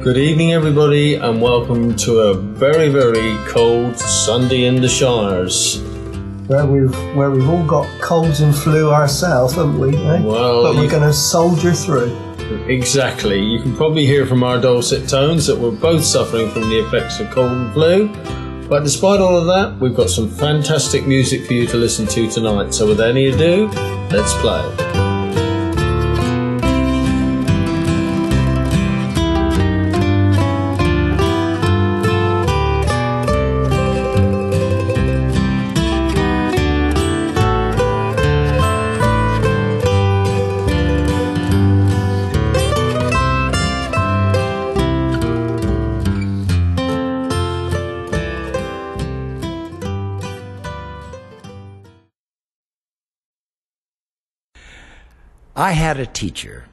Good evening, everybody, and welcome to a very, very cold Sunday in the Shires. Where we've all got colds and flu ourselves, haven't we? Eh? Well, but we're going to soldier through. Exactly. You can probably hear from our dulcet tones that we're both suffering from the effects of cold and flu. But despite all of that, we've got some fantastic music for you to listen to tonight. So with any ado, let's play. I had a teacher.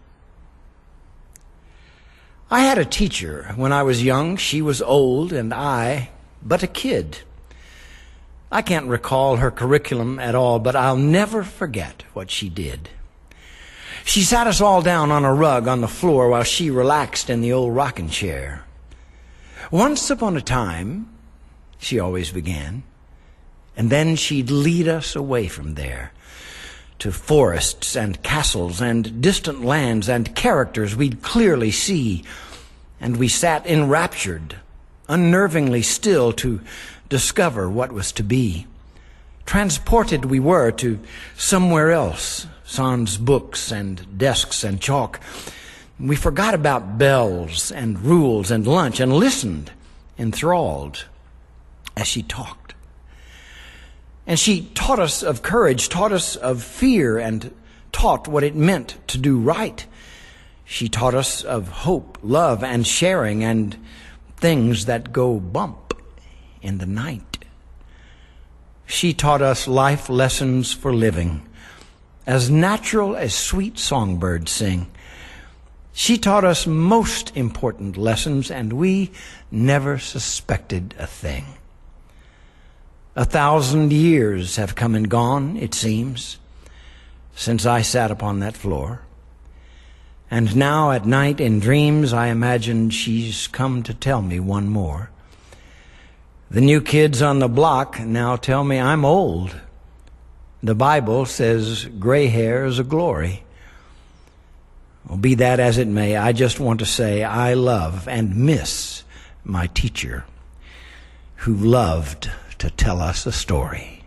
When I was young. She was old, and I but a kid. I can't recall her curriculum at all, but I'll never forget what she did. She sat us all down on a rug on the floor while she relaxed in the old rocking chair. Once upon a time, she always began, and then she'd lead us away from there to forests and castles and distant lands and characters we'd clearly see, and we sat enraptured, unnervingly still to discover what was to be. Transported we were to somewhere else, sans books and desks and chalk. We forgot about bells and rules and lunch and listened, enthralled, as she talked. And she taught us of courage, taught us of fear, and taught what it meant to do right. She taught us of hope, love, and sharing, and things that go bump in the night. She taught us life lessons for living, as natural as sweet songbirds sing. She taught us most important lessons, and we never suspected a thing. 1,000 years have come and gone, it seems, since I sat upon that floor. And now at night in dreams I imagine she's come to tell me one more. The new kids on the block now tell me I'm old. The Bible says gray hair is a glory. Well, be that as it may, I just want to say I love and miss my teacher who loved to tell us a story.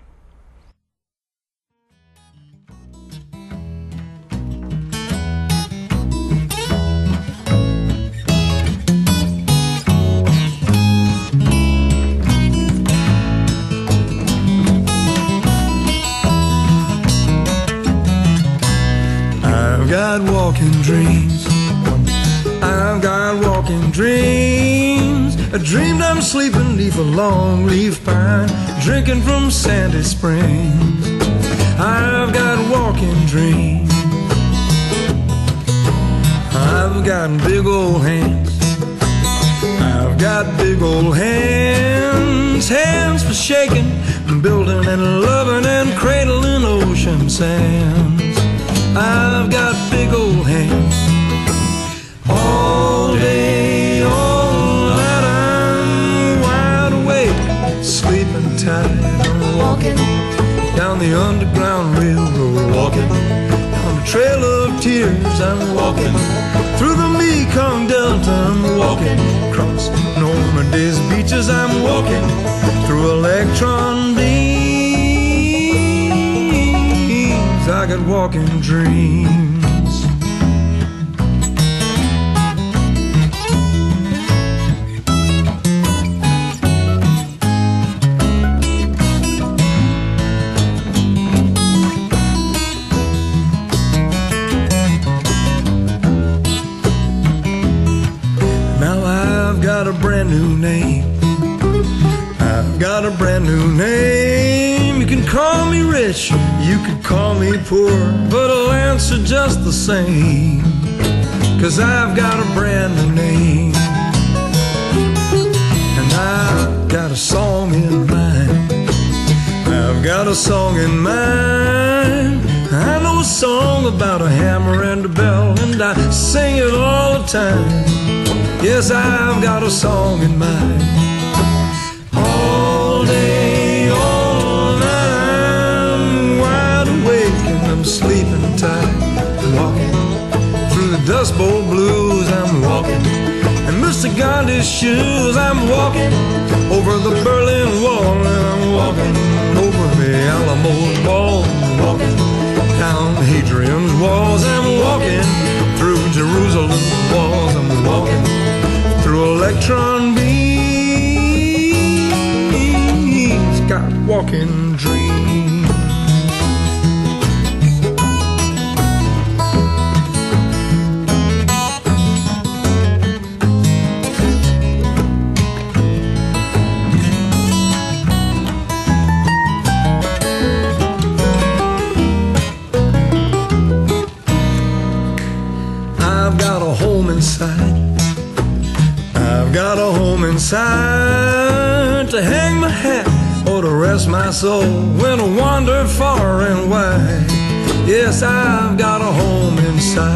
I've got walking dreams. I've got walking dreams. I dreamed I'm sleeping neath a long leaf pine, drinking from sandy springs. I've got walking dreams. I've got big old hands. I've got big old hands. Hands for shaking, building and loving and cradling ocean sands. I've got big old hands. All day, all night, I'm wide awake, sleeping tight. I'm walking down the Underground Railroad, walking down the Trail of Tears. I'm walking through the Mekong Delta. I'm walking across Normandy's beaches. I'm walking through electron beams. I got walking dreams. I've got a brand new name. You can call me rich, you could call me poor, but I'll answer just the same, 'cause I've got a brand new name. And I've got a song in mind. I've got a song in mind. I know a song about a hammer and a bell and and I sing it all the time. Yes, I've got a song in mind. All day, all night, I'm wide awake and I'm sleeping tight. I'm walking through the Dust Bowl blues. I'm walking in Mr. Gandhi's shoes. I'm walking over the Berlin Wall, and I'm walking over the Alamo Wall. I'm walking down Hadrian's walls. I'm walking through Jerusalem's walls. I'm walking through electron beams. Got walking dreams. I've got a home inside to hang my hat or to rest my soul when I wander far and wide. Yes, I've got a home inside.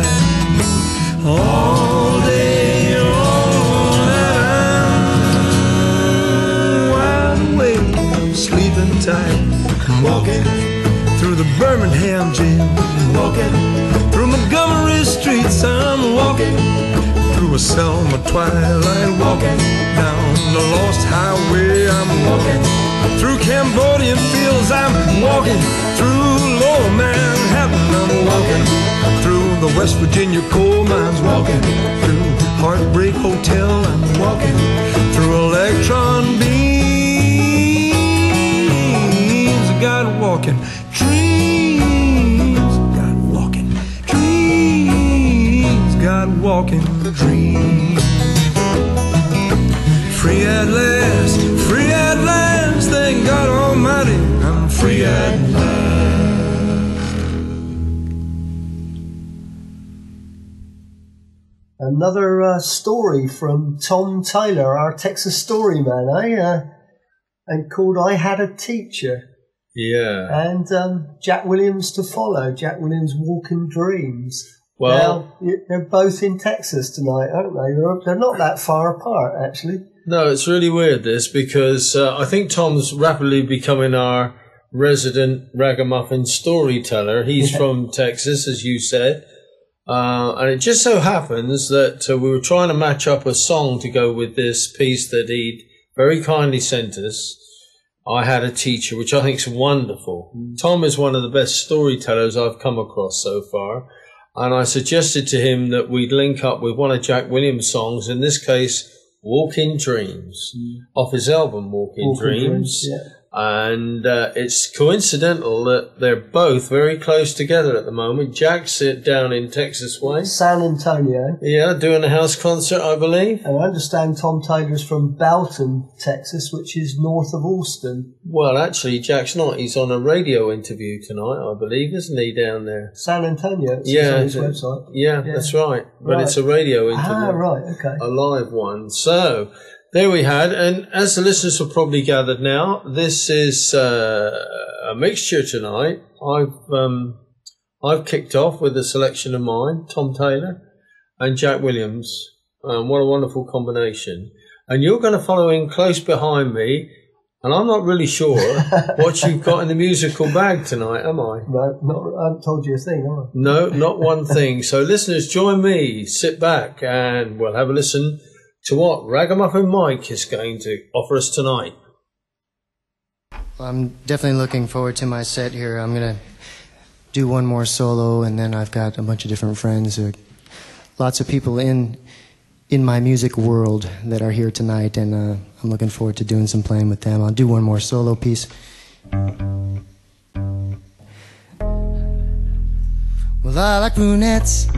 All day, all night, I'm wide awake, I'm sleeping tight. I'm walking through the Birmingham jail, I'm walking through Montgomery streets. I'm walking through a Selma twilight, walking down the Lost Highway. I'm walking through Cambodian fields. I'm walking through Lower Manhattan. I'm walking through the West Virginia coal mines. Walking through Heartbreak Hotel. I'm walking through electron beams. Got walking dreams. Got walking dreams. Got walking dreams. Free at last, thank God Almighty, I'm free at last. Another story from Tom Taylor, our Texas story man, and called I Had a Teacher. Yeah. And Jack Williams to follow, Jack Williams' Walking Dreams. Well, now, they're both in Texas tonight, aren't they? They're not that far apart, actually. No, it's really weird, this, because I think Tom's rapidly becoming our resident ragamuffin storyteller. He's from Texas, as you said. And it just so happens that we were trying to match up a song to go with this piece that he'd very kindly sent us. I Had a Teacher, which I think is wonderful. Tom is one of the best storytellers I've come across so far. And I suggested to him that we'd link up with one of Jack Williams' songs, in this case, Walking Dreams, off his album Walking Dreams. Yeah. And it's coincidental that they're both very close together at the moment. Jack's down in Texas way. San Antonio. Yeah, doing a house concert, I believe. And I understand Tom Taylor's from Belton, Texas, which is north of Austin. Well, actually, Jack's not. He's on a radio interview tonight, I believe, isn't he, down there? San Antonio, it's yeah, on his website. Yeah, that's right. But it's a radio interview. Ah, right, okay. A live one. So, there we had, and as the listeners have probably gathered now, this is a mixture tonight. I've kicked off with a selection of mine, Tom Taylor and Jack Williams. What a wonderful combination. And you're going to follow in close behind me, and I'm not really sure what you've got in the musical bag tonight, am I? No, I haven't told you a thing, have I? No, not one thing. So listeners, join me, sit back, and we'll have a listen to what Ragamuffin Mike is going to offer us tonight. Well, I'm definitely looking forward to my set here. I'm going to do one more solo, and then I've got a bunch of different friends, lots of people in my music world that are here tonight, and I'm looking forward to doing some playing with them. I'll do one more solo piece. Well, I like brunettes.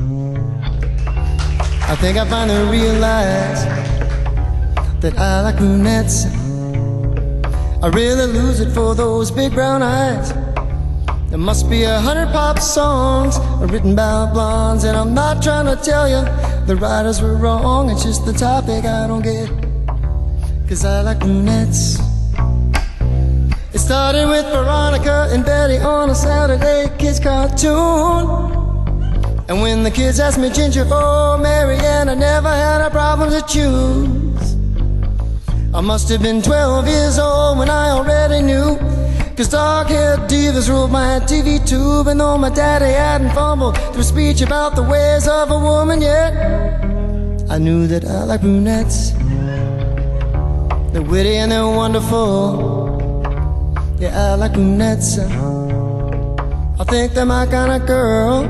I think I finally realized that I like brunettes. I really lose it for those big brown eyes. There must be 100 pop songs written about blondes, and I'm not trying to tell you the writers were wrong. It's just the topic I don't get, 'cause I like brunettes. It started with Veronica and Betty on a Saturday kids cartoon. And when the kids ask me, Ginger, oh, Marianne, I never had a problem to choose. I must have been 12 years old when I already knew, 'cause dark-haired divas ruled my TV tube. And though my daddy hadn't fumbled through speech about the ways of a woman yet, I knew that I like brunettes. They're witty and they're wonderful. Yeah, I like brunettes. I think they're my kind of girl.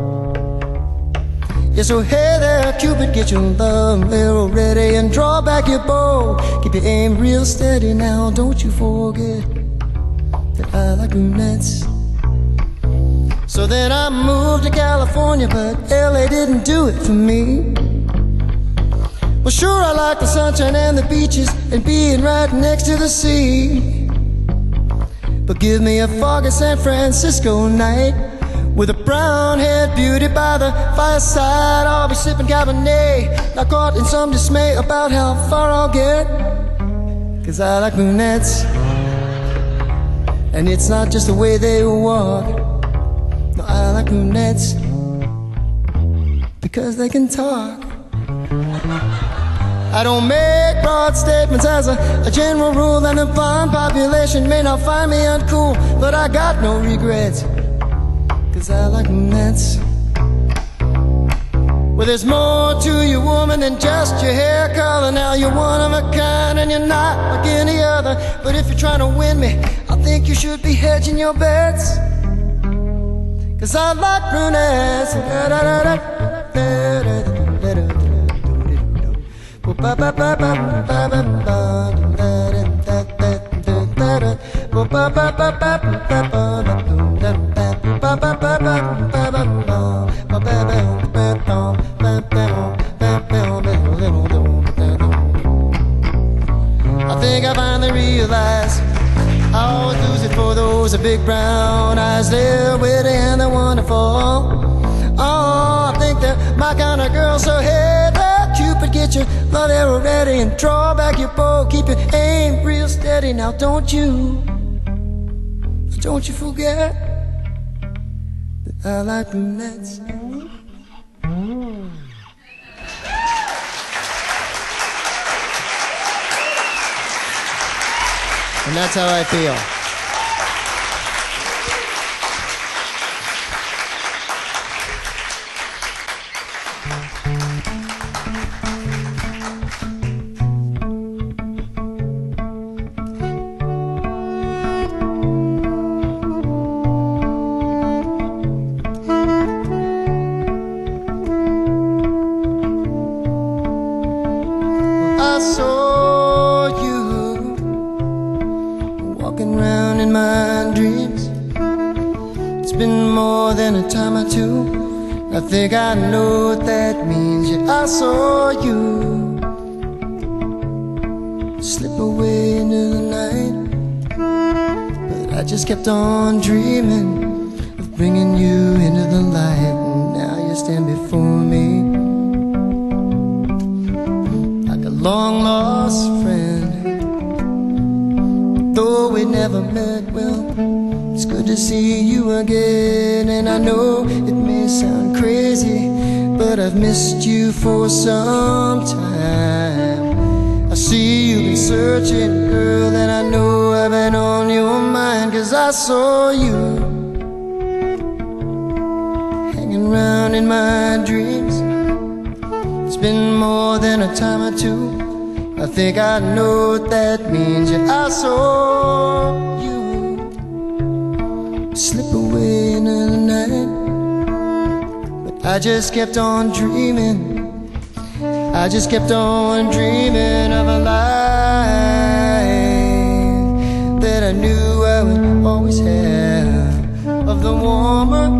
Yeah, so hey there, Cupid, get your love arrow ready and draw back your bow. Keep your aim real steady now, don't you forget that I like brunettes. So then I moved to California, but LA didn't do it for me. Well, sure, I like the sunshine and the beaches and being right next to the sea. But give me a foggy San Francisco night with a brown-haired beauty by the fireside. I'll be sipping Cabernet, not caught in some dismay about how far I'll get. 'Cause I like brunettes, and it's not just the way they walk. No, I like brunettes because they can talk. I don't make broad statements as a general rule, and the blonde population may not find me uncool, but I got no regrets, 'cause I like brunettes. Well, there's more to you, woman, than just your hair color. Now you're one of a kind and you're not like any other. But if you're trying to win me, I think you should be hedging your bets, 'cause I like brunettes. I think I finally realized I always lose it for those big brown eyes. They're witty and they're wonderful. Oh, I think they're my kind of girl. So hey there, Cupid, get your love arrow ready and draw back your bow. Keep your aim real steady now, don't you forget that I like brunettes. And that's how I feel. I saw you walking around in my dreams. It's been more than a time or two. I think I know what that means. Yeah, I saw you slip away into the night, but I just kept on dreaming of bringing you into the light. And now you stand before me like a long lost friend. Though we never met, well, it's good to see you again. And I know it may sound crazy, but I've missed you for some time. I see you've been searching, girl, and I know I've been on your mind. 'Cause I saw you hanging around in my dreams. It's been more than a time or two. I think I know what that means. Yeah, I saw you slip away into the night, but I just kept on dreaming. I just kept on dreaming of a life that I knew I would always have, of the woman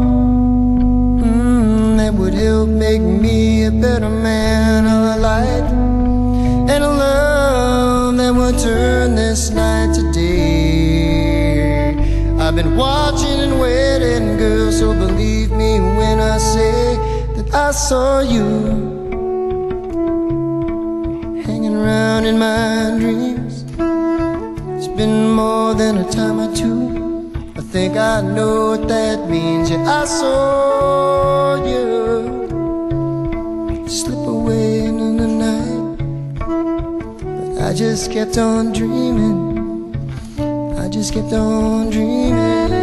that would help make me a better man, of a light and a love that would turn this night to day. I've been watching and waiting, girl, so believe me when I say that I saw you hanging around in my dreams. It's been more than a time or two. I think I know what that means. Yeah, I saw you just kept on dreaming. I just kept on dreaming.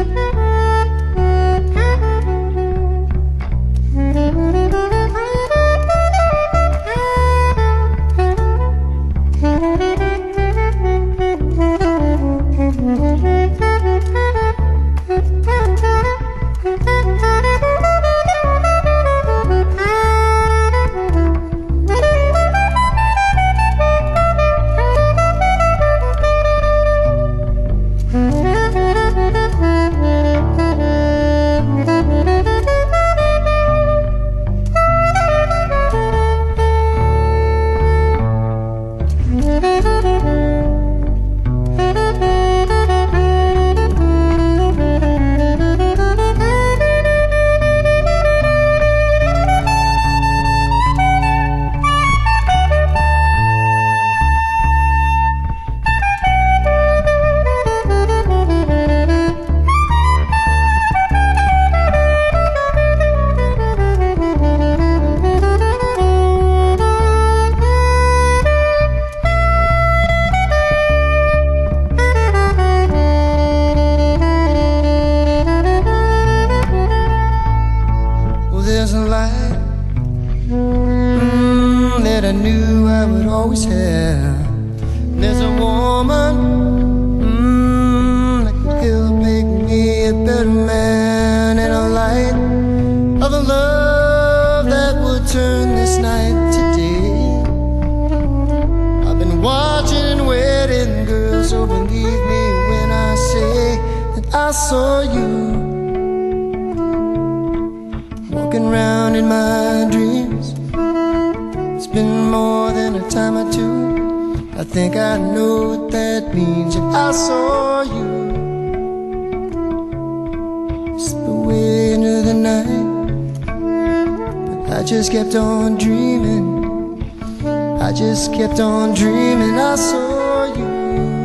I saw you walking around in my dreams. It's been more than a time or two. I think I know what that means. And I saw you slip away into the night, but I just kept on dreaming. I just kept on dreaming. I saw you.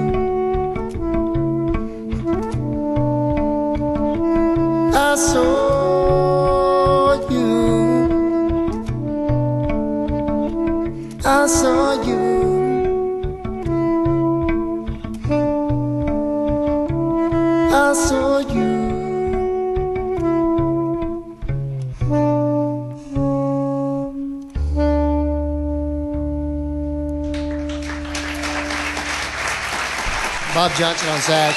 I saw you. I saw you. I saw you. Bob Johnson on sax.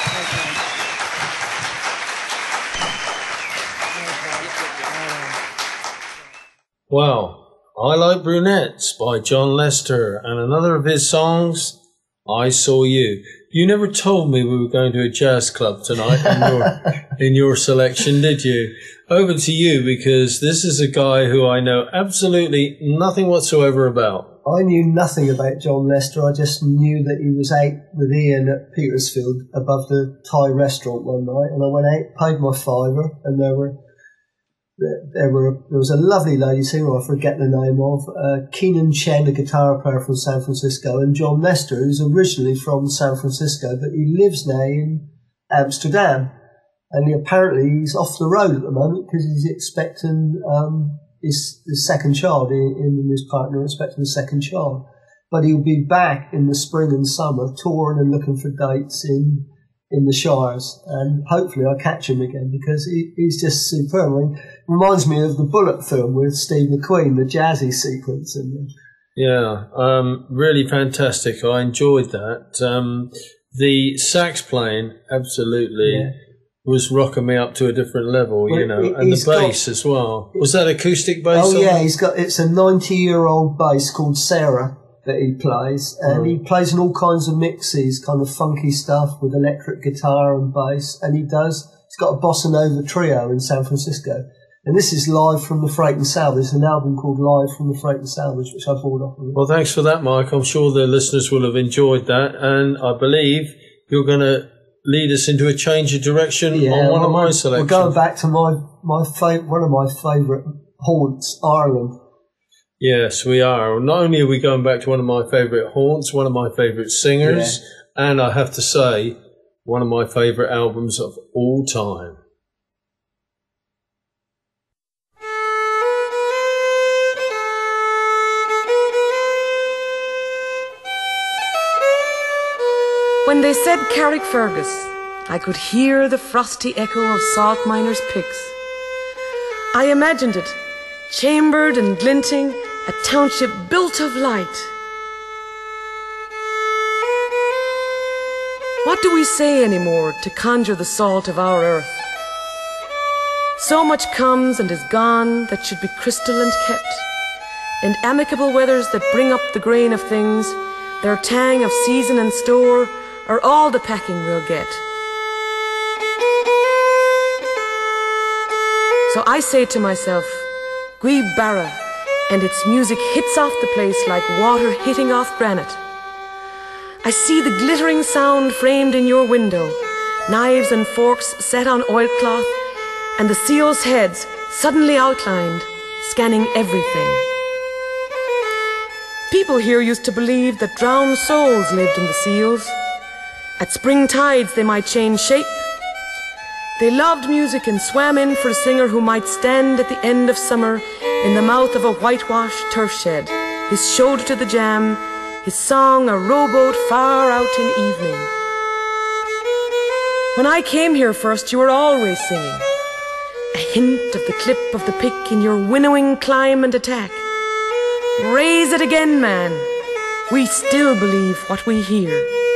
Wow, I Like Brunettes by John Lester, and another of his songs, I Saw You. You never told me we were going to a jazz club tonight in your selection, did you? Over to you, because this is a guy who I know absolutely nothing whatsoever about. I knew nothing about John Lester. I just knew that he was out with Ian at Petersfield above the Thai restaurant one night, and I went out, paid my $5, and there was a lovely lady singer I forget the name of, Keenan Chen, a guitar player from San Francisco, and John Lester, who's originally from San Francisco, but he lives now in Amsterdam, and he's off the road at the moment because he's expecting his second child. Him and his partner are expecting a second child, but he'll be back in the spring and summer touring and looking for dates in the Shires, and hopefully I'll catch him again because he's just superb. I mean, reminds me of the Bullet film with Steve McQueen, the jazzy sequence in there. Yeah, really fantastic. I enjoyed that. The sax playing absolutely was rocking me up to a different level, you know, and the bass as well. Was that acoustic bass? Oh yeah, it's a 90-year-old bass called Sarah that he plays, and he plays in all kinds of mixes, kind of funky stuff with electric guitar and bass, and he's got a bossa nova trio in San Francisco, and this is Live from the Freight and Salvage, an album called Live from the Freight and Salvage, which I bought off of him. Well, thanks for that, Mike. I'm sure the listeners will have enjoyed that, and I believe you're going to lead us into a change of direction on one of my selections. We're going back to one of my favourite haunts, Ireland. Yes, we are. Not only are we going back to one of my favourite haunts, one of my favourite singers, and I have to say, one of my favourite albums of all time. When they said Carrickfergus, I could hear the frosty echo of salt miners' picks. I imagined it, chambered and glinting, a township built of light. What do we say anymore to conjure the salt of our earth? So much comes and is gone that should be crystal and kept, and amicable weathers that bring up the grain of things, their tang of season and store, are all the packing we'll get. So I say to myself, Gui Barra, and its music hits off the place like water hitting off granite. I see the glittering sound framed in your window, knives and forks set on oilcloth, and the seals' heads suddenly outlined, scanning everything. People here used to believe that drowned souls lived in the seals. At spring tides they might change shape. They loved music and swam in for a singer who might stand at the end of summer in the mouth of a whitewashed turf shed, his shoulder to the jam, his song a rowboat far out in evening. When I came here first, you were always singing, a hint of the clip of the pick in your winnowing climb and attack. Raise it again, man. We still believe what we hear.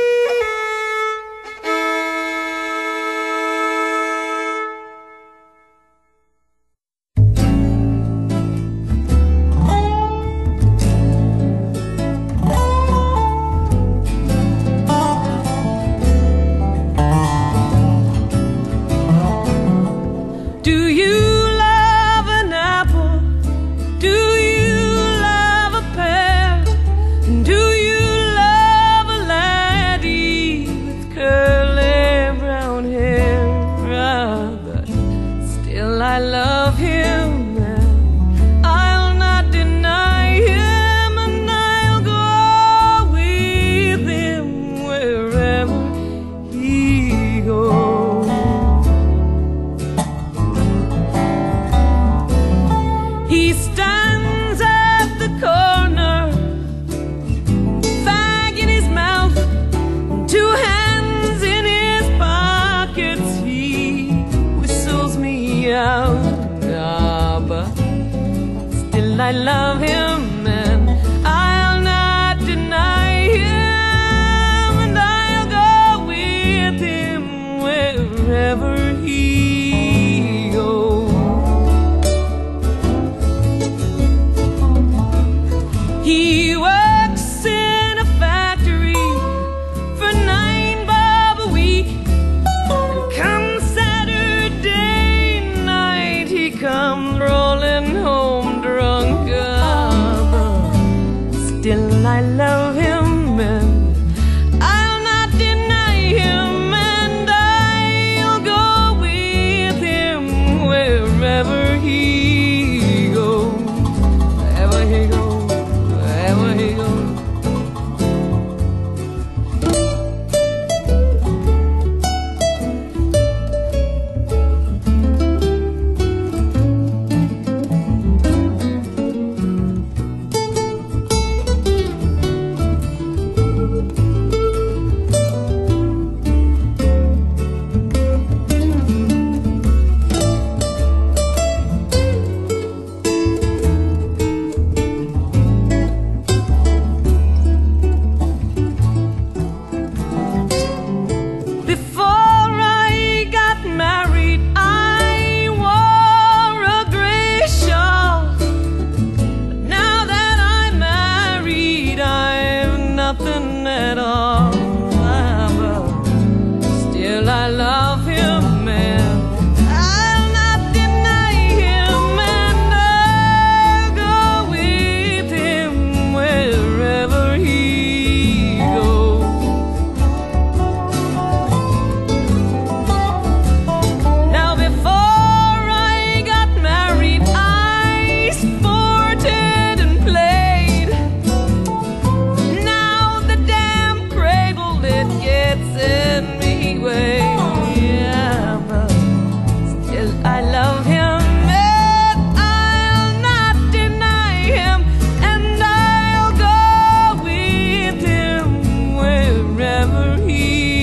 I love him and I'll not deny him, and I'll go with him wherever he goes. He works in a factory for 9 bob a week, and come Saturday night he comes rolling home drunk. Still I love him and I'll not deny him, and I'll go with him wherever he goes, wherever he goes, wherever he goes. He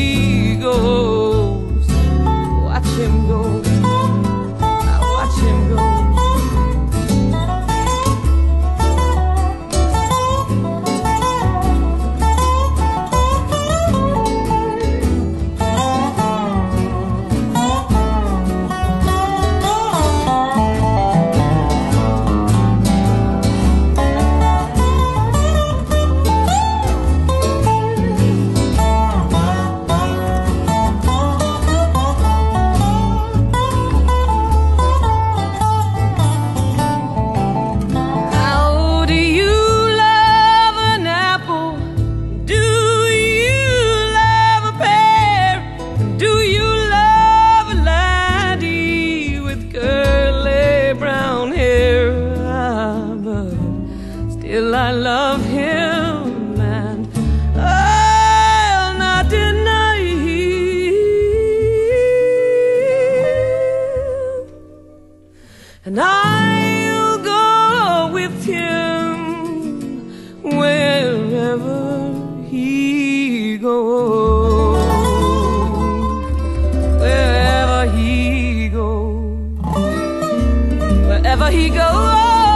with curly brown hair, but still I love him, and I'll not deny him, and I'll go with him wherever he goes, wherever he goes, wherever he goes.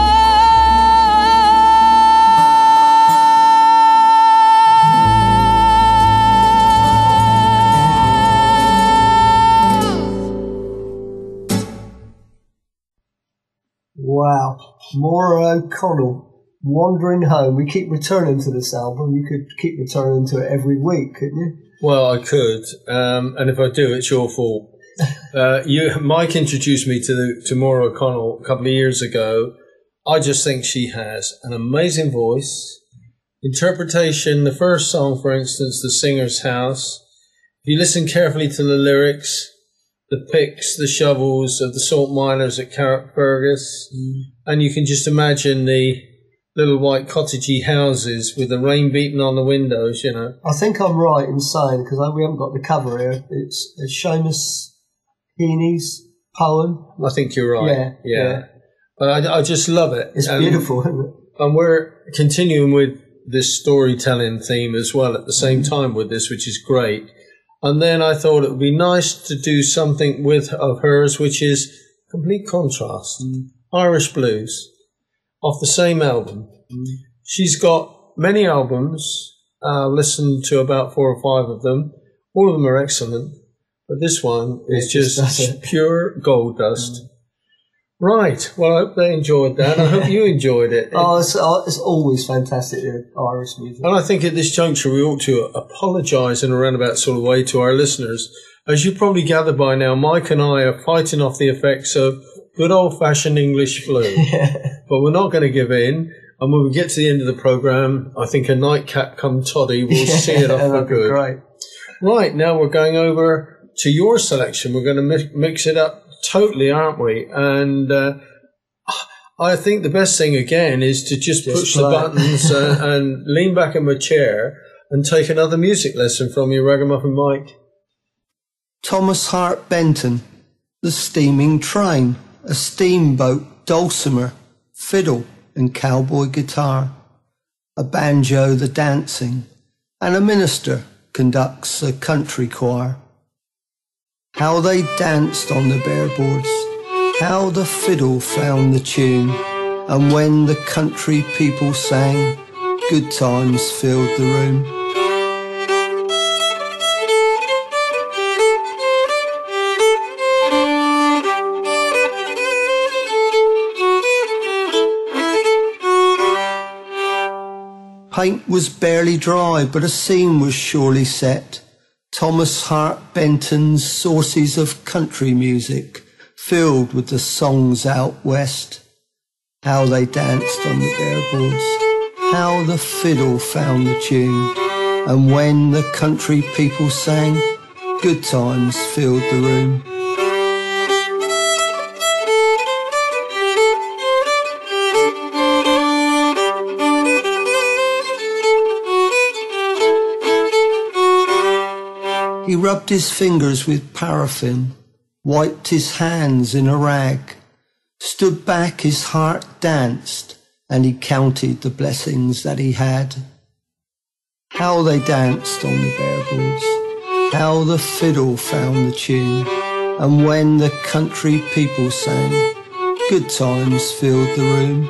Wow, Maura O'Connell, Wandering Home. We keep returning to this album. You could keep returning to it every week, couldn't you? Well, I could, and if I do, it's your fault. Mike introduced me to Maura O'Connell a couple of years ago. I just think she has an amazing voice. Interpretation, the first song, for instance, The Singer's House. If you listen carefully to the lyrics, the picks, the shovels of the salt miners at Carrickfergus, and you can just imagine the little white cottagey houses with the rain beating on the windows, you know. I think I'm right in saying, because we haven't got the cover here, it's Seamus Heaney's poem. I think you're right. Yeah. But I just love it. It's beautiful, isn't it? And we're continuing with this storytelling theme as well at the same time with this, which is great. And then I thought it would be nice to do something of hers, which is complete contrast. Irish Blues, off the same album. She's got many albums, listened to about 4 or 5 of them. All of them are excellent, but this one is just pure gold dust. Right, well, I hope they enjoyed that. I hope you enjoyed it. It's always fantastic, Irish music. And I think at this juncture we ought to apologise in a roundabout sort of way to our listeners. As you probably gathered by now, Mike and I are fighting off the effects of good old-fashioned English flu. But we're not going to give in. And when we get to the end of the programme, I think a nightcap come toddy will see it off for good. Great. Right, now we're going over to your selection. We're going to mix it up totally, aren't we? And I think the best thing, again, is to just push the buttons and lean back in my chair and take another music lesson from you, Ragamuffin Mike. Thomas Hart Benton, The Steaming Train, a steamboat, dulcimer, fiddle and cowboy guitar, a banjo the dancing, and a minister conducts a country choir. How they danced on the bare boards, how the fiddle found the tune, and when the country people sang, good times filled the room. Paint was barely dry, but a scene was surely set. Thomas Hart Benton's sources of country music, filled with the songs out west. How they danced on the bare boards, how the fiddle found the tune, and when the country people sang, good times filled the room. He rubbed his fingers with paraffin, wiped his hands in a rag, stood back, his heart danced, and he counted the blessings that he had. How they danced on the bare boards, how the fiddle found the tune, and when the country people sang, good times filled the room.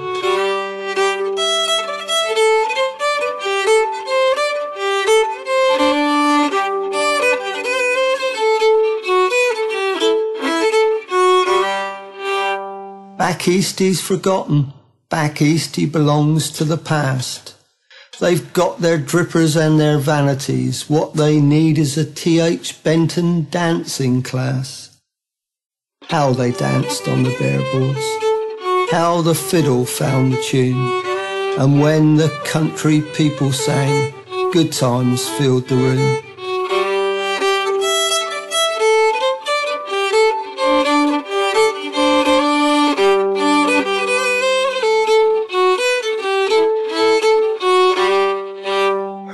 Back east he's forgotten, back east he belongs to the past. They've got their drippers and their vanities, what they need is a T.H. Benton dancing class. How they danced on the bare boards, how the fiddle found the tune, and when the country people sang, good times filled the room.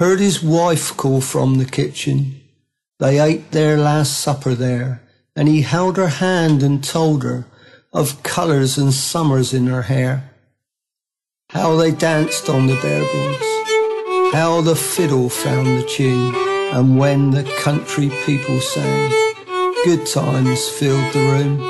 heard his wife call from the kitchen. They ate their last supper there, and he held her hand and told her of colours and summers in her hair. How they danced on the bare boards, how the fiddle found the tune, and when the country people sang, good times filled the room.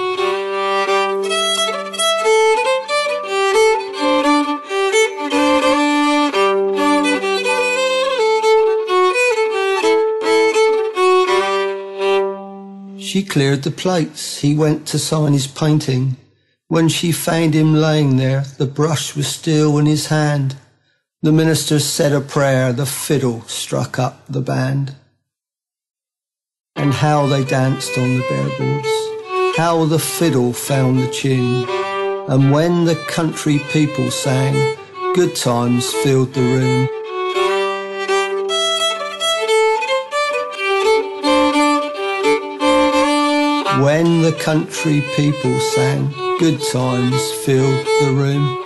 She cleared the plates, he went to sign his painting. When she found him laying there, the brush was still in his hand. The minister said a prayer, the fiddle struck up the band. And how they danced on the bare boards, how the fiddle found the tune, and when the country people sang, good times filled the room. When the country people sang, good times filled the room.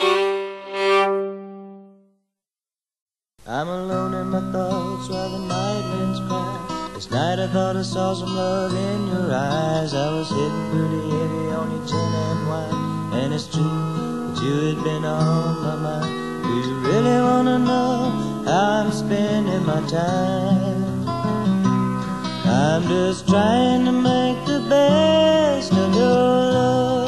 I'm alone in my thoughts while the night winds cry. This night I thought I saw some love in your eyes. I was hitting pretty heavy on your gin and wine, and it's true that you had been on my mind. Do you really want to know how I'm spending my time? I'm just trying to make the best of your love.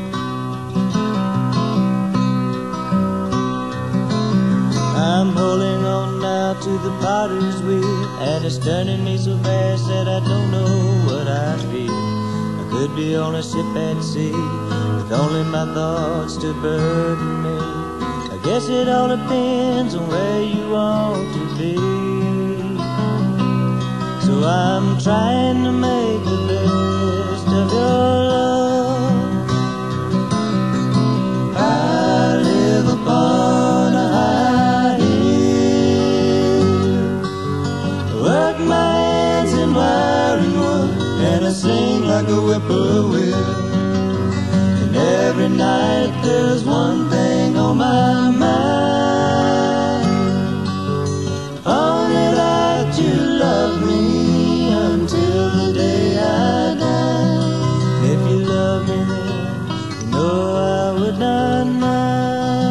I'm holding on now to the potter's wheel, and it's turning me so fast that I don't know what I feel. I could be on a ship at sea with only my thoughts to burden me. I guess it all depends on where you want to be. So I'm trying to make the best of your love. I live upon a high hill, work my hands in wiring wood, and I sing like a whippoorwill. And every night there's one thing on my mind, only that you love me until the day I die. If you love me then, you know I would not mind.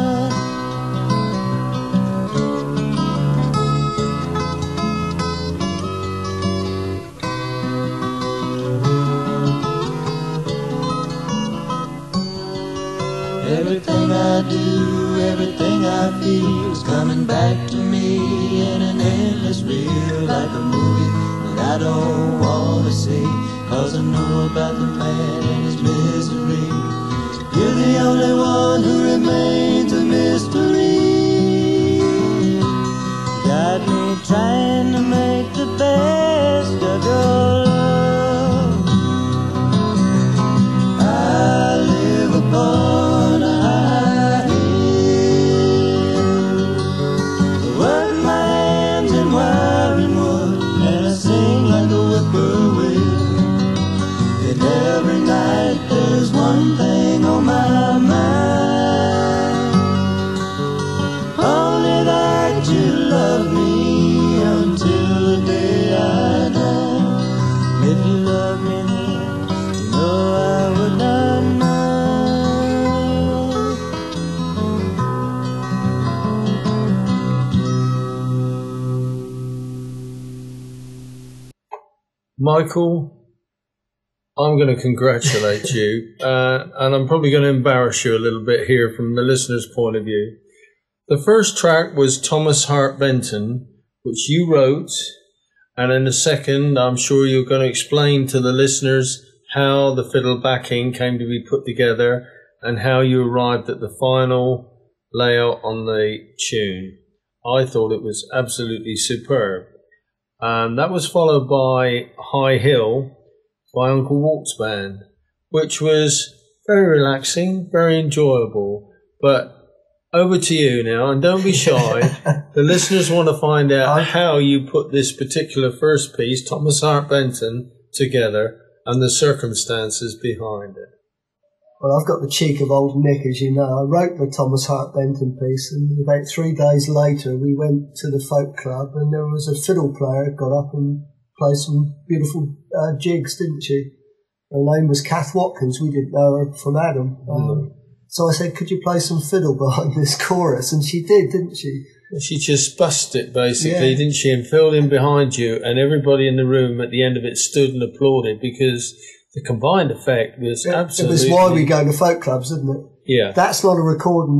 Everything I do, everything I feel is coming back to me in an endless reel, like a movie that I don't want to see, 'cause I know about the man and his misery. You're the only one who remains a mystery. Got me trying to make the best of your love. I live upon a high hill, work my hands in wiring wood, and I sing like a whippoorwill. And every night there's one thing on my mind, only that you love me until the day I die. If you love me then, you know I would not mind. Michael, I'm going to congratulate you, and I'm probably going to embarrass you a little bit here from the listener's point of view. The first track was Thomas Hart Benton, which you wrote, and in a second I'm sure you're going to explain to the listeners how the fiddle backing came to be put together and how you arrived at the final layout on the tune. I thought it was absolutely superb. And that was followed by High Hill by Uncle Walt's band, which was very relaxing, very enjoyable. But over to you now, and don't be shy. The listeners want to find out how you put this particular first piece, Thomas Hart Benton, together and the circumstances behind it. Well, I've got the cheek of old Nick, as you know. I wrote the Thomas Hart Benton piece, and about 3 days later we went to the folk club, and there was a fiddle player who got up and played some beautiful jigs, didn't she? Her name was Kath Watkins. We didn't know her from Adam. So I said, could you play some fiddle behind this chorus? And she did, didn't she? She just bussed it, basically, Yeah. didn't she? And filled in behind you, and everybody in the room at the end of it stood and applauded, because the combined effect was absolutely... It was why we go to folk clubs, isn't it? Yeah. That's not a recording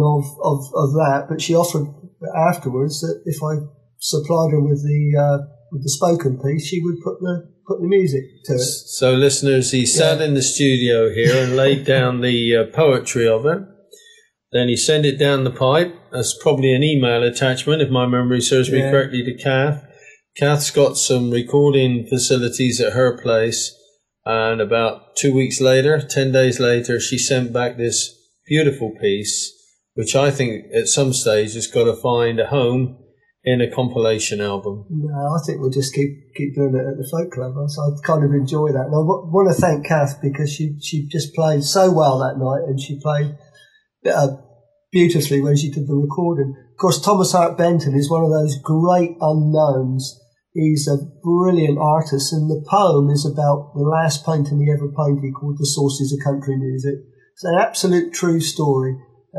of that, but she offered afterwards that if I supplied her with the spoken piece, she would put the music to it. So, listeners, he sat in the studio here and laid down the poetry of it. Then he sent it down the pipe. That's probably an email attachment, if my memory serves me correctly, to Kath. Kath's got some recording facilities at her place. And about 2 weeks later, 10 days later, she sent back this beautiful piece, which I think at some stage has got to find a home in a compilation album. No, I think we'll just keep doing it at the folk club. So I kind of enjoy that. And I want to thank Kath, because she just played so well that night, and she played beautifully when she did the recording. Of course, Thomas Hart Benton is one of those great unknowns. He's a brilliant artist, and the poem is about the last painting he ever painted, called The Sources of Country Music. It's an absolute true story,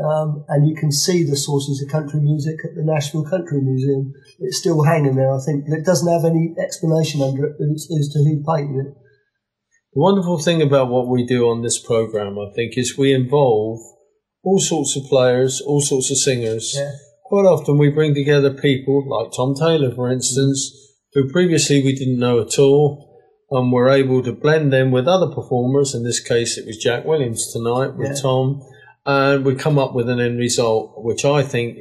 and you can see the sources of country music at the Nashville Country Museum. It's still hanging there, I think, but it doesn't have any explanation under it as to who painted it. The wonderful thing about what we do on this program, I think, is we involve all sorts of players, all sorts of singers. Yeah. Quite often we bring together people like Tom Taylor, for instance, who previously we didn't know at all, and we're able to blend them with other performers. In this case, it was Jack Williams tonight with Tom, and we come up with an end result, which I think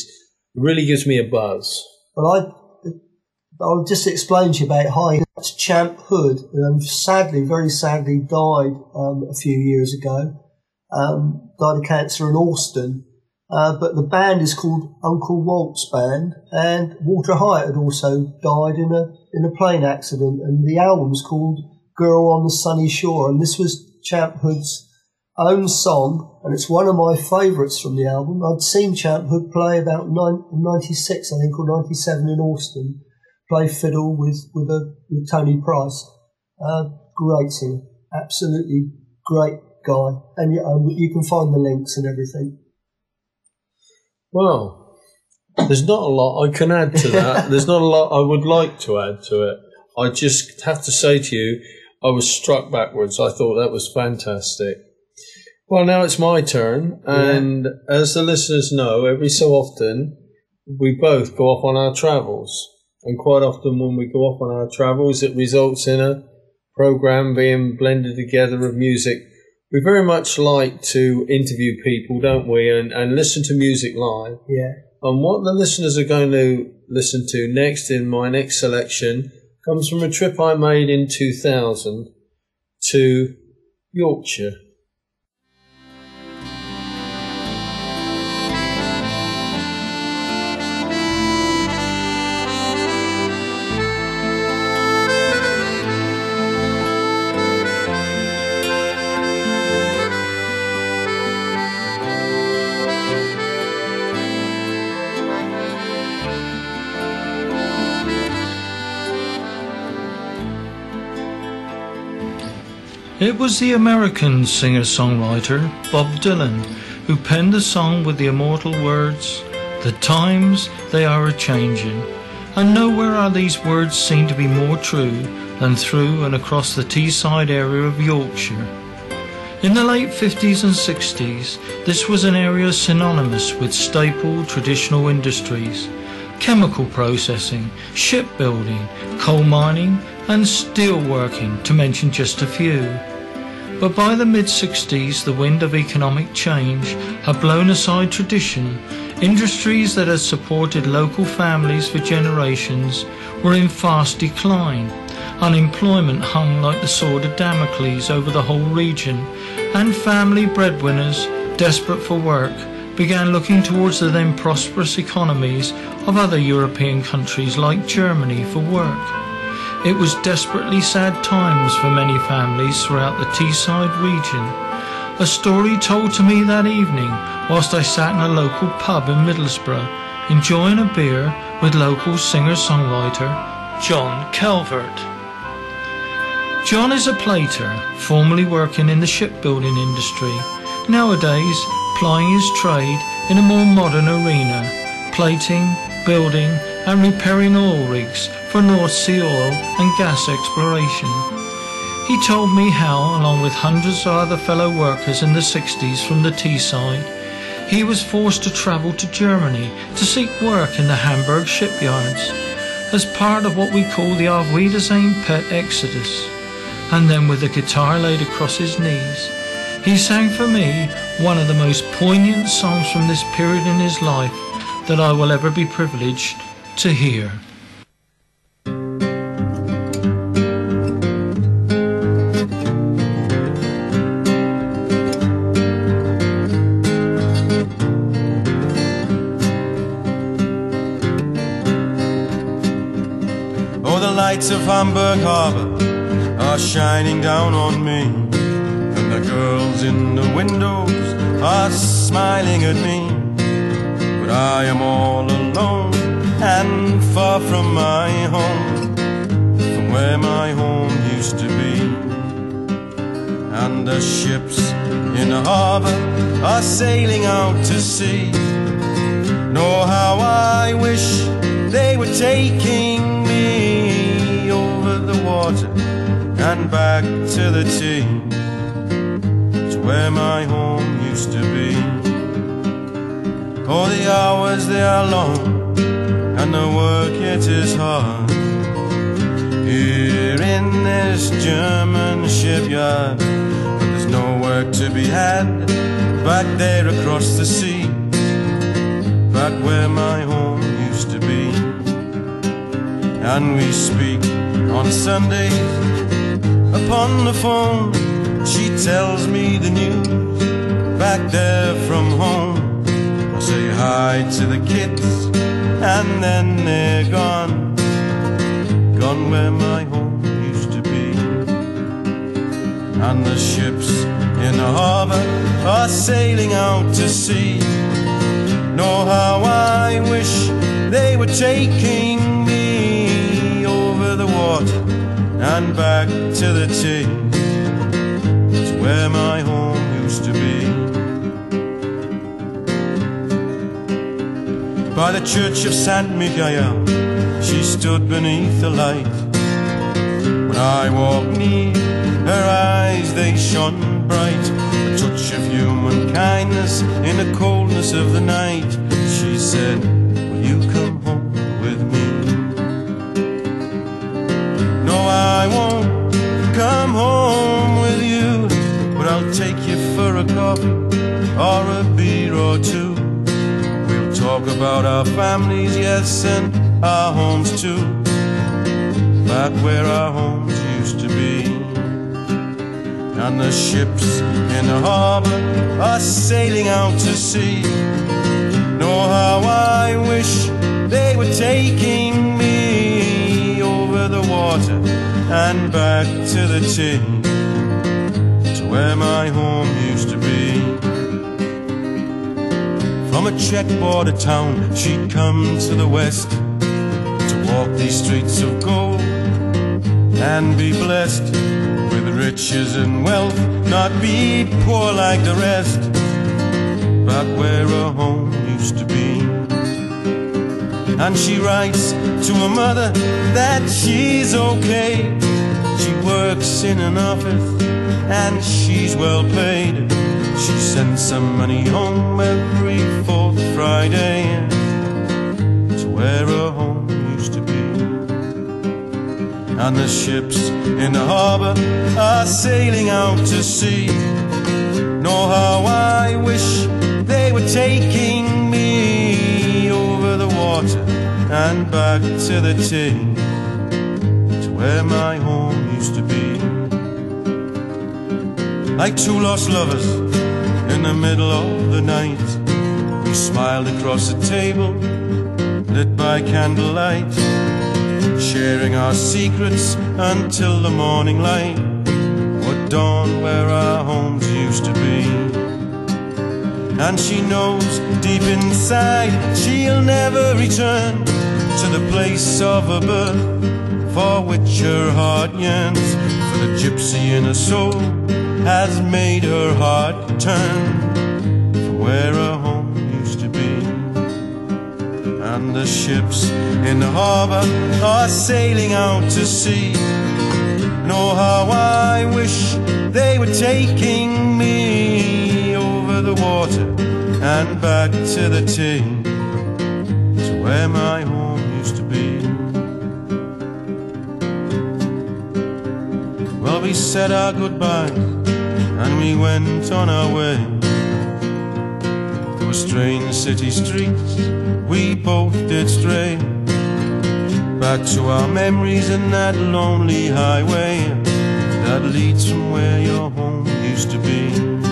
really gives me a buzz. Well, I'll just explain to you about how that's Champ Hood, who very sadly died a few years ago. Died of cancer in Austin. But the band is called Uncle Walt's Band, and Walter Hyatt had also died in a plane accident, and the album's called Girl on the Sunny Shore, and this was Champ Hood's own song, and it's one of my favourites from the album. I'd seen Champ Hood play about 96, I think, or 97 in Austin, play fiddle with Tony Price. Great singer, absolutely great guy, and you can find the links and everything. Well, there's not a lot I can add to that. There's not a lot I would like to add to it. I just have to say to you, I was struck backwards. I thought that was fantastic. Well, now it's my turn. And as the listeners know, every so often, we both go off on our travels. And quite often when we go off on our travels, it results in a program being blended together of music. We very much like to interview people, don't we, and listen to music live. Yeah. And what the listeners are going to listen to next in my next selection comes from a trip I made in 2000 to Yorkshire. It was the American singer-songwriter Bob Dylan who penned the song with the immortal words, "The times they are a-changin'," and nowhere are these words seen to be more true than through and across the Teesside area of Yorkshire. In the late 50s and 60s, this was an area synonymous with staple traditional industries, chemical processing, shipbuilding, coal mining and steelworking, to mention just a few. But by the mid-60s, the wind of economic change had blown aside tradition. Industries that had supported local families for generations were in fast decline. Unemployment hung like the sword of Damocles over the whole region, and family breadwinners, desperate for work, began looking towards the then prosperous economies of other European countries like Germany for work. It was desperately sad times for many families throughout the Teesside region. a story told to me that evening whilst I sat in a local pub in Middlesbrough, enjoying a beer with local singer-songwriter John Calvert. John is a plater, formerly working in the shipbuilding industry, nowadays plying his trade in a more modern arena, plating, building and repairing oil rigs for North Sea oil and gas exploration. He told me how, along with hundreds of other fellow workers in the 60s from the Teesside, he was forced to travel to Germany to seek work in the Hamburg shipyards as part of what we call the Auf Wiedersehen pet exodus. And then with a guitar laid across his knees, he sang for me one of the most poignant songs from this period in his life that I will ever be privileged to hear. Oh, the lights of Hamburg Harbor are shining down on me, and the girls in the windows are smiling at me. But I am all alone and far from my home, from where my home used to be. And the ships in the harbor are sailing out to sea. Know how I wish they were taking me over the water and back to the sea, to where my home used to be. Oh, the hours they are long, and the work it is hard, here in this German shipyard. But there's no work to be had back there across the sea, back where my home used to be. And we speak on Sundays upon the phone. She tells me the news back there from home. I say hi to the kids and then they're gone, gone where my home used to be. And the ships in the harbor are sailing out to sea. Know how I wish they were taking me over the water and back to the sea, to where my home used to be. By the church of St. Michael she stood beneath the light. When I walked near, her eyes they shone bright, a touch of human kindness in the coldness of the night. She said, will you come home with me? No, I won't come home with you, but I'll take you for a coffee or a beer or two. We'll talk about our families, yes, and our homes too, back where our homes used to be. And the ships in the harbor are sailing out to sea. Know how I wish they were taking me over the water and back to the sea, to where my home used to be. From a Czech border town she'd come to the west, to walk these streets of gold and be blessed with riches and wealth, not be poor like the rest, back where her home used to be. And she writes to her mother that she's okay. She works in an office and she's well paid. She sends some money home every fourth Friday, to where her home used to be. And the ships in the harbor are sailing out to sea. Know how I wish they were taking me over the water and back to the sea, to where my home used to be. Like two lost lovers in the middle of the night, we smiled across a table lit by candlelight, sharing our secrets until the morning light would dawn where our homes used used to be. And she knows deep inside she'll never return to the place of her birth for which her heart yearns. For the gypsy in her soul has made her heart turn for where her home used to be. And the ships in the harbour are sailing out to sea. And oh, how I wish they were taking me over the water and back to the sea, to where my home used to be. Well, we said our goodbyes and we went on our way. Through strange city streets we both did stray, back to our memories and that lonely highway that leads from where your home used to be.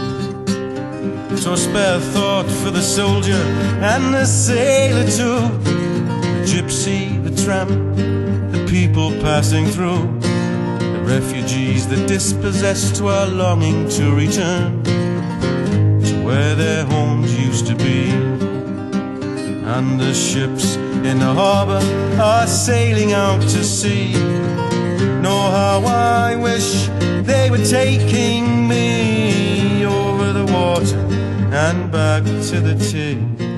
So spare thought for the soldier and the sailor too, the gypsy, the tramp, the people passing through, the refugees, the dispossessed who are longing to return to where their homes used to be. And the ships in the harbour are sailing out to sea. Know how I wish they were taking me over the water and back to the sea,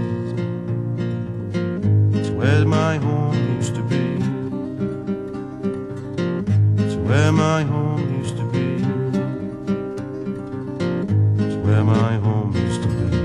to where my home used to be, to where my home used to be, to where my home used to be.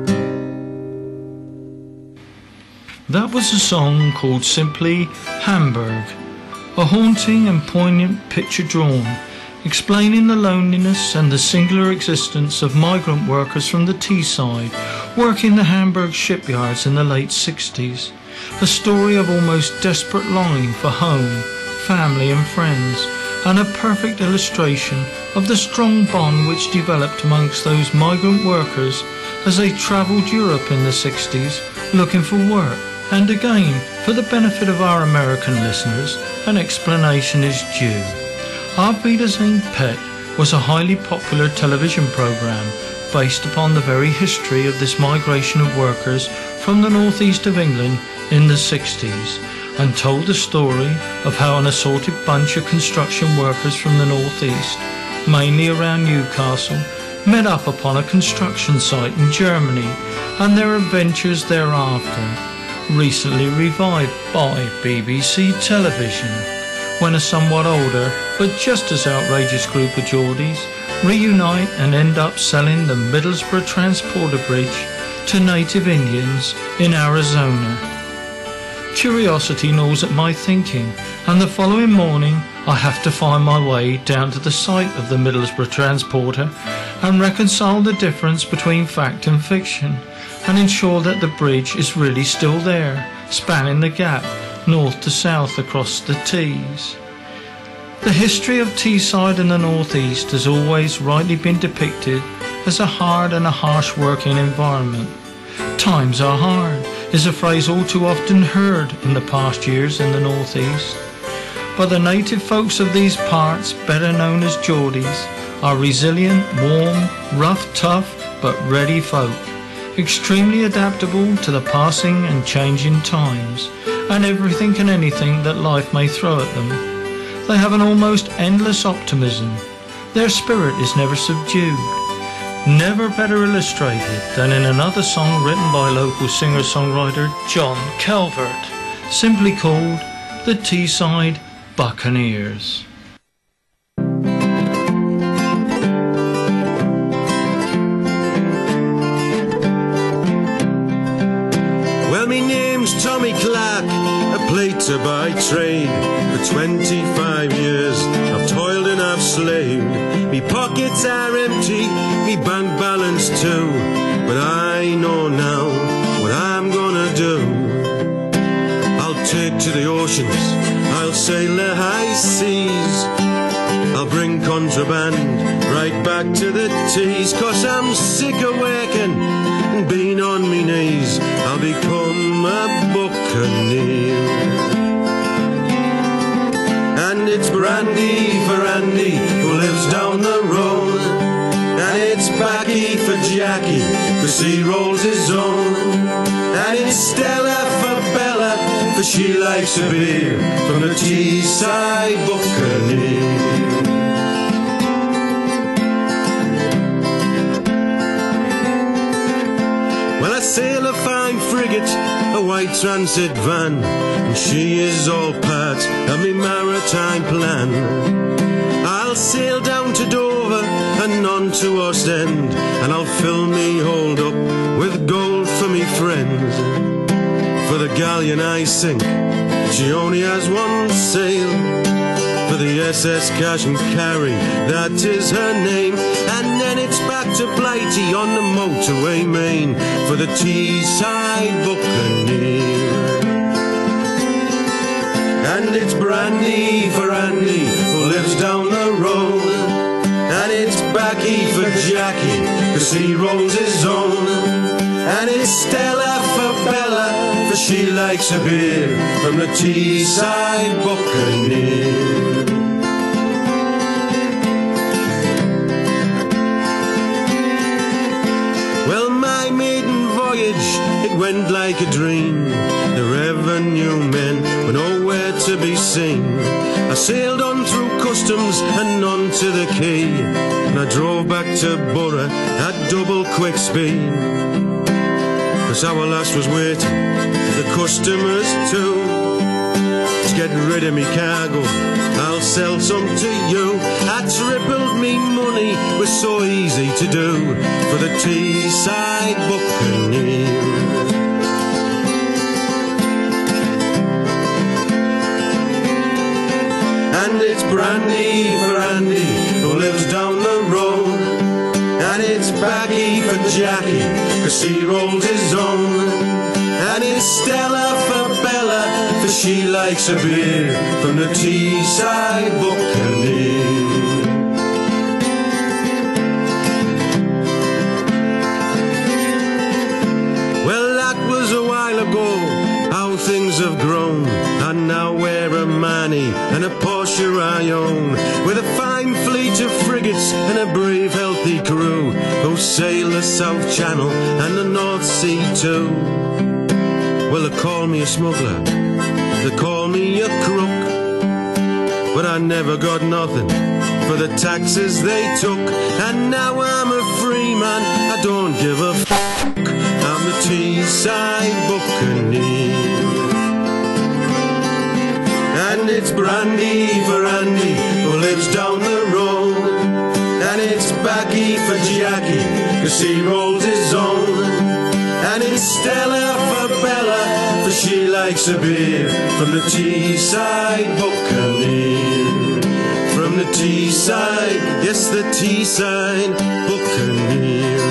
That was a song called simply Hamburg, a haunting and poignant picture drawn, explaining the loneliness and the singular existence of migrant workers from the Teesside working the Hamburg shipyards in the late 60s, a story of almost desperate longing for home, family and friends, and a perfect illustration of the strong bond which developed amongst those migrant workers as they travelled Europe in the 60s looking for work. And again, for the benefit of our American listeners, an explanation is due. Our Wiedersehen Pet was a highly popular television program based upon the very history of this migration of workers from the northeast of England in the 60s, and told the story of how an assorted bunch of construction workers from the northeast, mainly around Newcastle, met up upon a construction site in Germany and their adventures thereafter, recently revived by BBC television, when a somewhat older but just as outrageous group of Geordies reunite and end up selling the Middlesbrough Transporter Bridge to native Indians in Arizona. Curiosity gnaws at my thinking, and the following morning I have to find my way down to the site of the Middlesbrough Transporter and reconcile the difference between fact and fiction, and ensure that the bridge is really still there, spanning the gap north to south across the Tees. The history of Teesside in the northeast has always rightly been depicted as a hard and a harsh working environment. Times are hard is a phrase all too often heard in the past years in the northeast. But the native folks of these parts, better known as Geordies, are resilient, warm, rough, tough, but ready folk, extremely adaptable to the passing and changing times, and everything and anything that life may throw at them. They have an almost endless optimism. Their spirit is never subdued. Never better illustrated than in another song written by local singer-songwriter John Calvert, simply called The Teesside Buccaneers. Well, me name's Tommy Clark, a plater by trade. For 25 years I've toiled and I've slaved. Me pockets are empty, me bank balance too, but I know now what I'm gonna do. I'll take to the oceans, I'll sail the high seas, I'll bring contraband right back to the Tees, 'cause I'm sick of working and being on me knees. I'll become a buccaneer. And it's brandy for Andy, who lives down the road, and it's bad 'cause he rolls his own. And it's Stella for Bella, for she likes a beer from the Teesside Buccaneer. Well, I sail a fine frigate, a white transit van, and she is all part of me maritime plan. I'll sail down to Dover and on to Ostend, and I'll fill me hold up with gold for me friends. For the galleon I sink, she only has one sail. For the SS Cash and Carry, that is her name. And then it's back to Blighty on the motorway main for the Teesside Buccaneer. And it's brandy for Andy, who lives down the road. And it's Backy for Jackie, 'cause he rolls his own. And it's Stella for Bella, for she likes a beer from the Teesside Buccaneer. Well, my maiden voyage, it went like a dream. The revenue men were nowhere to be seen. I sailed on through customs and on to the quay, and I drove back to Borough at double quick speed. 'Cause our lass was waiting, the customers too. To get rid of me cargo, I'll sell some to you. I tripled me money, was so easy to do for the Teesside Buccaneer. And it's brandy for Andy, who lives down the road. And it's Backy for Jackie, 'cause he rolls his own. And it's Stella for Bella, for she likes a beer from the Teesside Buccaneer. Well, that was a while ago, how things have grown. And now we're a Manny and a Porsche I own, with a fine fleet of frigates and a brave healthy crew, who sail the South Channel and the North Sea too. Well, they call me a smuggler, they call me a crook, but I never got nothing for the taxes they took. And now I'm a free man, I don't give a fuck, I'm the Teesside Buccaneer. And it's brandy for Andy, who lives down the road. And it's Backy for Jackie, 'cause he rolls his own. And it's Stella for Bella, for she likes a beer from the Teesside Buccaneer. From the Teesside, yes, the Teesside Buccaneer.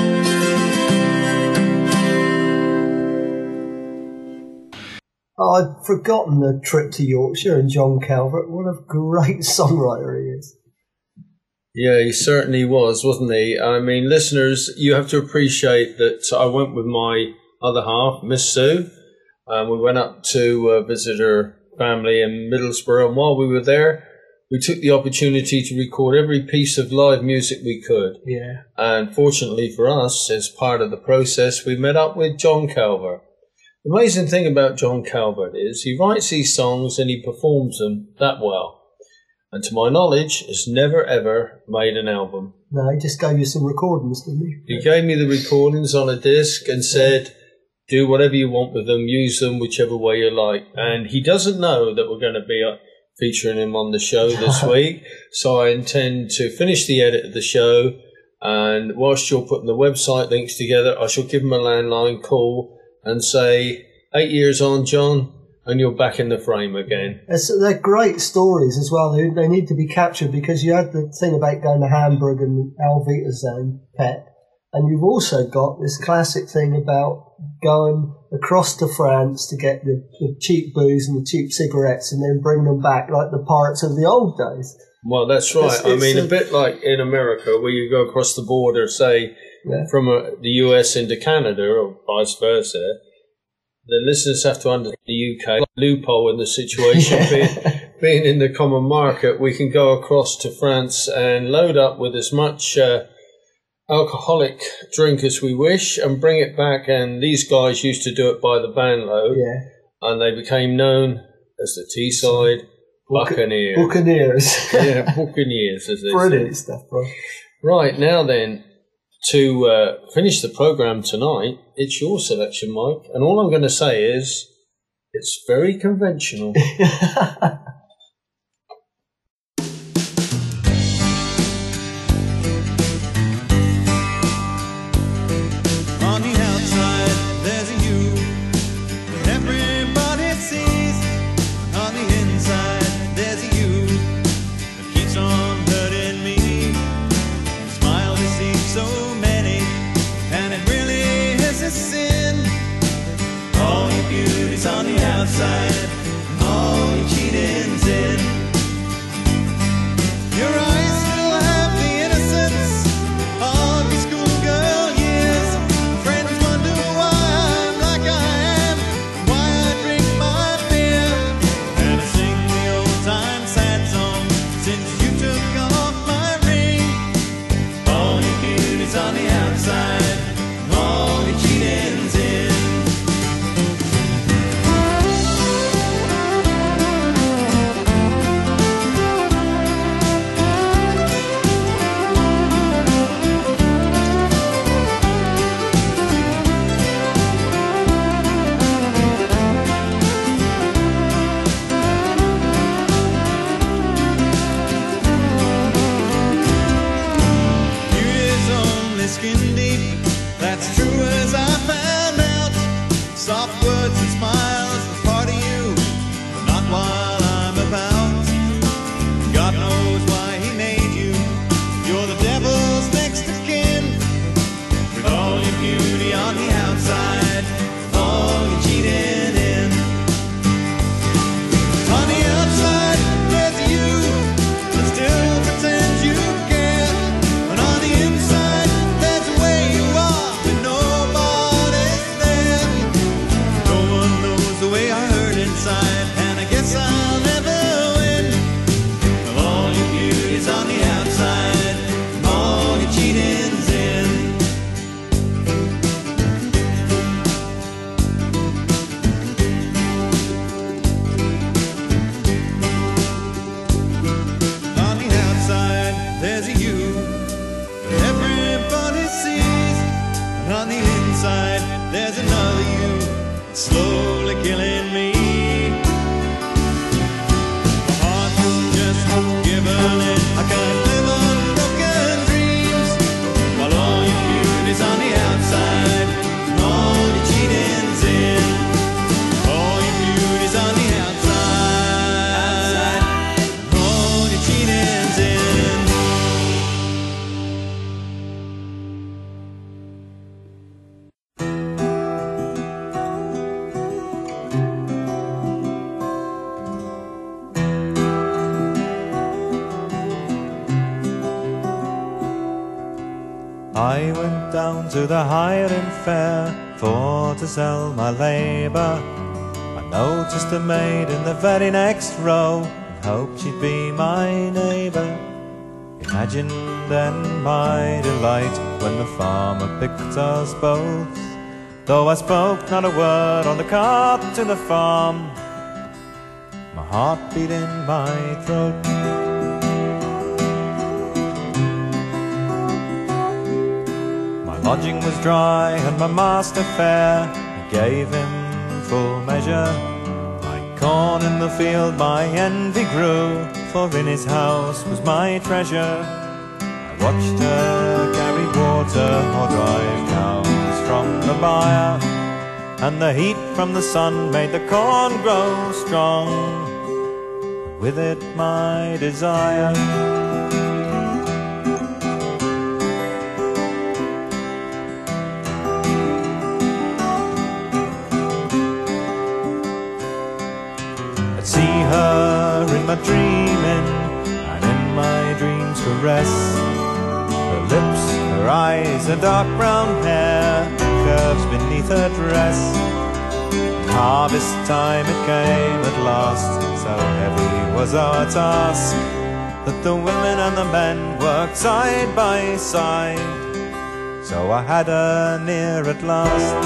I'd forgotten the trip to Yorkshire and John Calvert. What a great songwriter he is. Yeah, he certainly was, wasn't he? I mean, listeners, you have to appreciate that I went with my other half, Miss Sue. We went up to visit her family in Middlesbrough, and while we were there, we took the opportunity to record every piece of live music we could. Yeah. And fortunately for us, as part of the process, we met up with John Calvert. The amazing thing about John Calvert is he writes these songs and he performs them that well. And to my knowledge, has never ever made an album. No, he just gave you some recordings, didn't he? He gave me the recordings on a disc and said, do whatever you want with them, use them whichever way you like. And he doesn't know that we're going to be featuring him on the show this week. So I intend to finish the edit of the show, and whilst you're putting the website links together, I shall give him a landline call and say, 8 years on, John, and you're back in the frame again. They're great stories as well. They need to be captured, because you had the thing about going to Hamburg and Alvita's own pet, and you've also got this classic thing about going across to France to get the cheap booze and the cheap cigarettes and then bring them back like the pirates of the old days. Well, that's right. I mean, a bit like in America, where you go across the border, say, from the US into Canada, or vice versa. The listeners have to understand the UK loophole in the situation. Being in the common market, we can go across to France and load up with as much alcoholic drink as we wish and bring it back. And these guys used to do it by the banload. Yeah. And they became known as the Teesside Buccaneers. Buccaneers. Yeah, Buccaneers, as they Brilliant say. stuff, bro. Right, now then, to finish the programme tonight, it's your selection, Mike. And all I'm going to say is, it's very conventional. On the outside, there's a you that everybody sees. On the inside, there's a you that keeps on hurting me. The smile deceives so many, and it really is a sin. All your beauty's on the outside, and all your cheating's in. Your eyes still have the innocence of your schoolgirl years. Friends wonder why I'm like I am, why I drink my beer, and I sing the old-time sad song since you took off my ring. All your beauty's on the outside, and all your cheating's in. Skin deep, that's true as I found out. Soft words and smiles are part of you, but not while I'm about. God knows why he made you, you're the devil's next of kin. With all your beauty on the outside, all your cheating in. On the outside, there's you that still pretends you care, but on the inside, and I guess I'll never win. Well, all your beauty's on the outside, and all your cheating's in. On the outside, there's a you that everybody sees, and on the inside, there's another you slowly killing me. I can't live on broken dreams, while all your beauty's on the outside, and all your cheating's in. All your beauty's on the outside, and all your cheating's in. I went down to the Highland Fair for to sell my labour. I noticed a maid in the very next row and hoped she'd be my neighbour. Imagine then my delight when the farmer picked us both. Though I spoke not a word on the cart to the farm, my heart beat in my throat. Lodging was dry and my master fair, I gave him full measure. Like corn in the field my envy grew, for in his house was my treasure. I watched her carry water or drive cows from the byre, and the heat from the sun made the corn grow strong, and with it my desire. Her in my dreaming, and in my dreams caress her lips, her eyes, her dark brown hair curves beneath her dress. Harvest time it came at last, so heavy was our task, that the women and the men worked side by side so I had her near at last.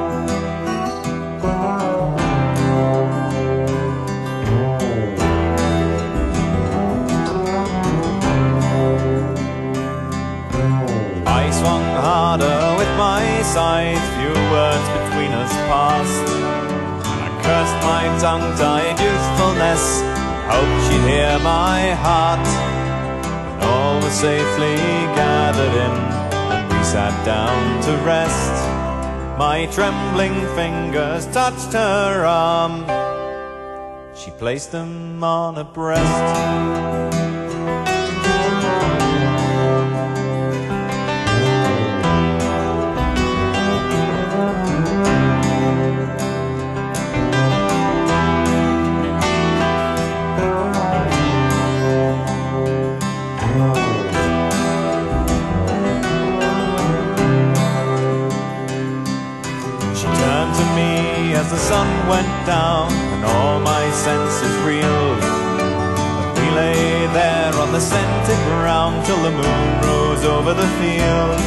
I swung harder with my scythe, few words between us passed, and I cursed my tongue-tied youthfulness, hoped she'd hear my heart. When all was safely gathered in, and we sat down to rest, my trembling fingers touched her arm, she placed them on her breast. As the sun went down and all my senses reeled, and we lay there on the scented ground till the moon rose over the field.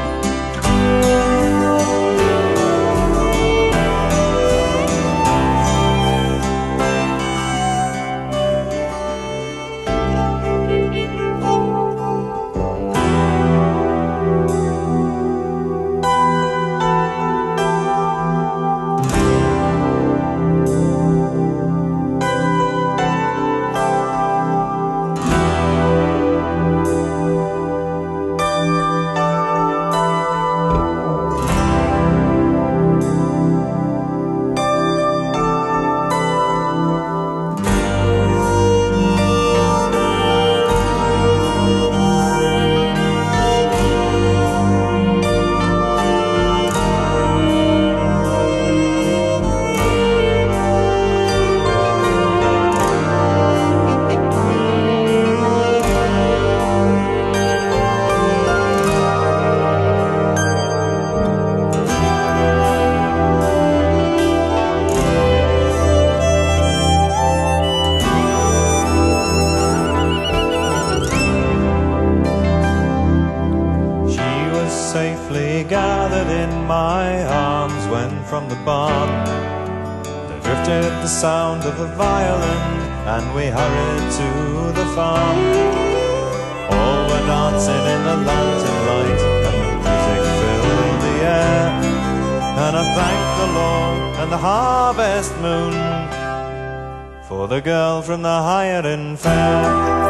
Safely gathered in my arms when from the barn there drifted the sound of a violin, and we hurried to the farm. All were dancing in the lantern light, and the music filled the air, and I thanked the Lord and the harvest moon for the girl from the Highland Fair.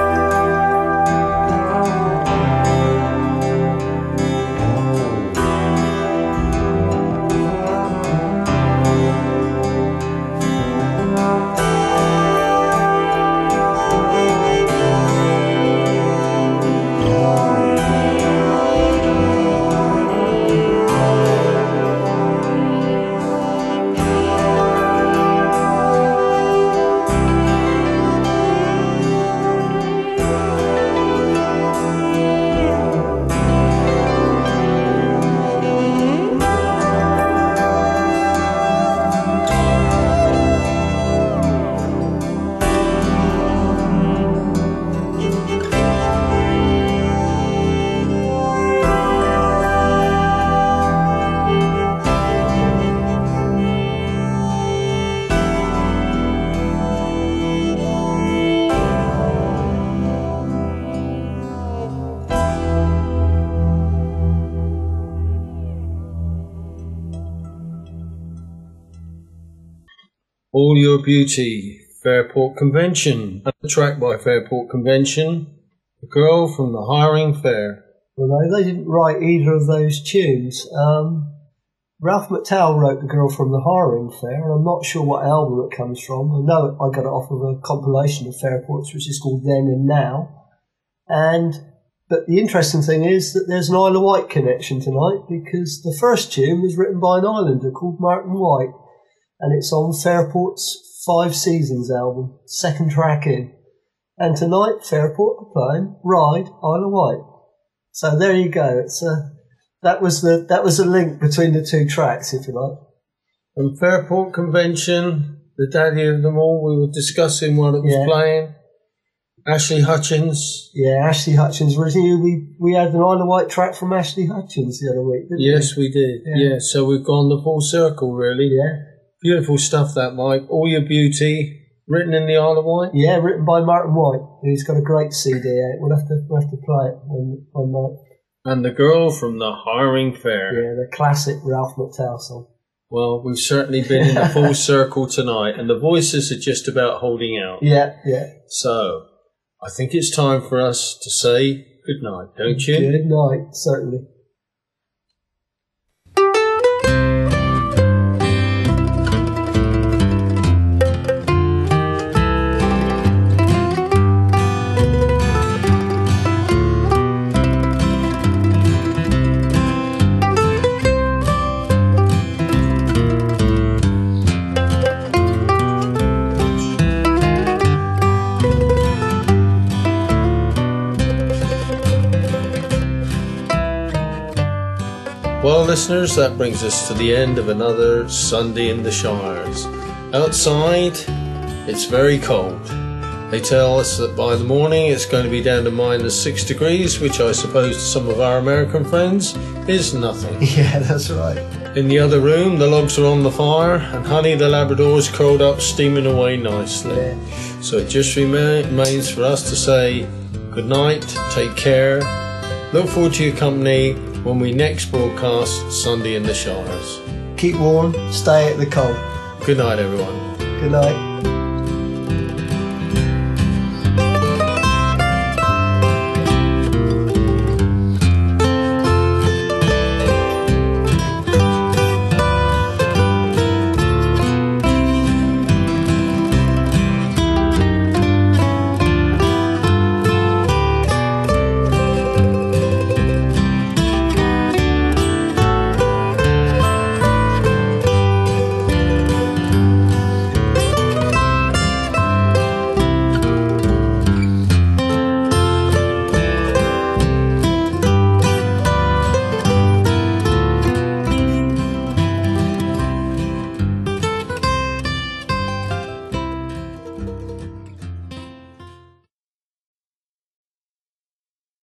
All Your Beauty, Fairport Convention. A track by Fairport Convention, The Girl from the Hiring Fair. Well, no, they didn't write either of those tunes. Ralph McTowell wrote The Girl from the Hiring Fair, and I'm not sure what album it comes from. I know I got it off of a compilation of Fairports, which is called Then and Now. But the interesting thing is that there's an Isle of Wight connection tonight, because the first tune was written by an Islander called Martin White, and it's on Fairport's 5 Seasons album, second track in. And tonight, Fairport are playing Ride, Isle of Wight. So there you go. That was a link between the two tracks, if you like. And Fairport Convention, the daddy of them all, we were discussing while it was playing. Ashley Hutchins. Yeah, Ashley Hutchins. We had an Isle of Wight track from Ashley Hutchins the other week, didn't we? Yes, we did. Yeah, so we've gone the full circle, really. Yeah. Beautiful stuff, that, Mike. All Your Beauty, written in the Isle of Wight. Yeah, written by Martin White. He's got a great CD out. We'll have to play it one night. And The Girl from the Hiring Fair. Yeah, the classic Ralph McTell song. Well, we've certainly been in the full circle tonight, and the voices are just about holding out. Yeah. So, I think it's time for us to say good night, don't you? Good night, certainly. Well, listeners, that brings us to the end of another Sunday in the Shires. Outside, it's very cold. They tell us that by the morning it's going to be down to -6 degrees, which I suppose to some of our American friends is nothing. Yeah, that's right. In the other room, the logs are on the fire, and Honey the Labrador's curled up steaming away nicely. Yeah. So it just remains for us to say good night, take care, look forward to your company when we next broadcast Sunday in the Shires. Keep warm, stay out of the cold. Good night, everyone. Good night.